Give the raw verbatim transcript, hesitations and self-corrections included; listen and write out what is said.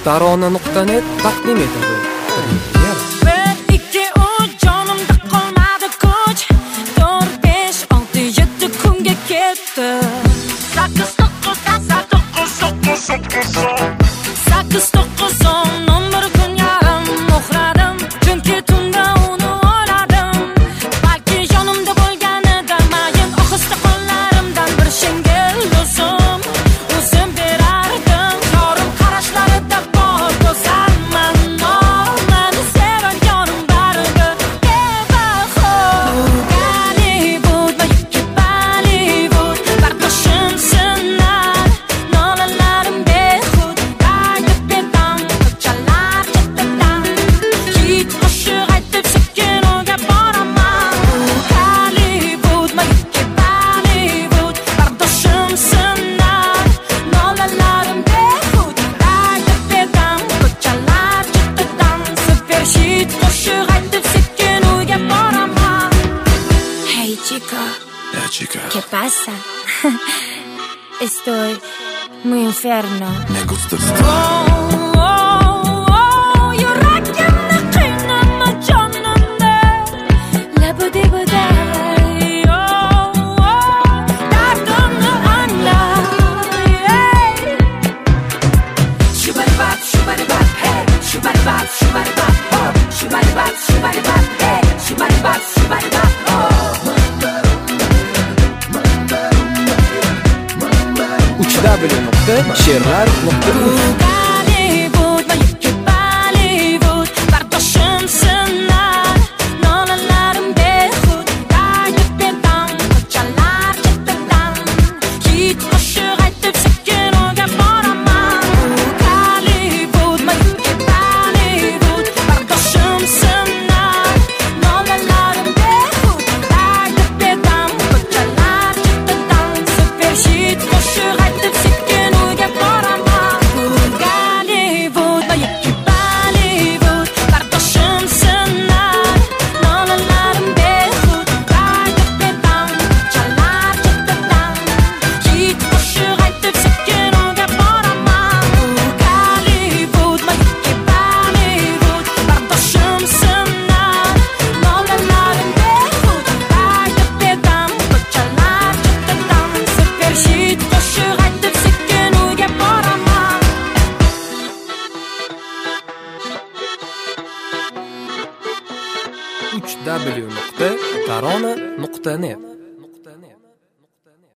tarona nuqta net taqdim etadi. sakkiz to'qqiz o'n bir kun yarim uxladim, chunki tunda uni o'yladim. Balki yonimda bo'lganida mayin ohista qo'llarimdan bir shingil o'zim o'zim berardim. Yorim qarashlarida bor go'zalman, meni sevar yorim baribir bebaho. Gollivud va ikki Bollywood bardoshim sinar, nolalarim behud. Chica, ¿qué pasa? Estoy muy enfermo. me gusta Oh, oh, oh, yurakimni qiynama jonimda, labudi-buday. Oh, oh, dardimni angla. Shubaribab, shubaribab, hey, shubaribab, shubaribab, oh, shubaribab, shubaribab, hey, shubaribab, shubaribab, oh. uch w nuqta she'rlar nuqta uz Gollivud va ikki Bollywood bardoshim sinar, nolalarim behud. Qaytib berdim ko'chalar chetidan, hid qo'shiq aytib sekin uyga boraman. Gollivud va ikki Bollywood bardoshim sinar, nolalarim behud. Qaytib berdim ko'chalar chetidan, super hit qo'shiq aytib sekin uyga boraman. Gollivud va ikki Bollywood bardoshim sinar, nolalarim behud. Qaytib berdim ko'chalar chetidan, hit qo'shiq aytib sekin uyga boraman. Gollivud va ikki Bollywood bardoshim sinar, nolalarim behud. Qaytib berdim ko'chalar chetidan, super hit qo'shiq aytib sekin uyga boraman. uch w nuqta tarona nuqta net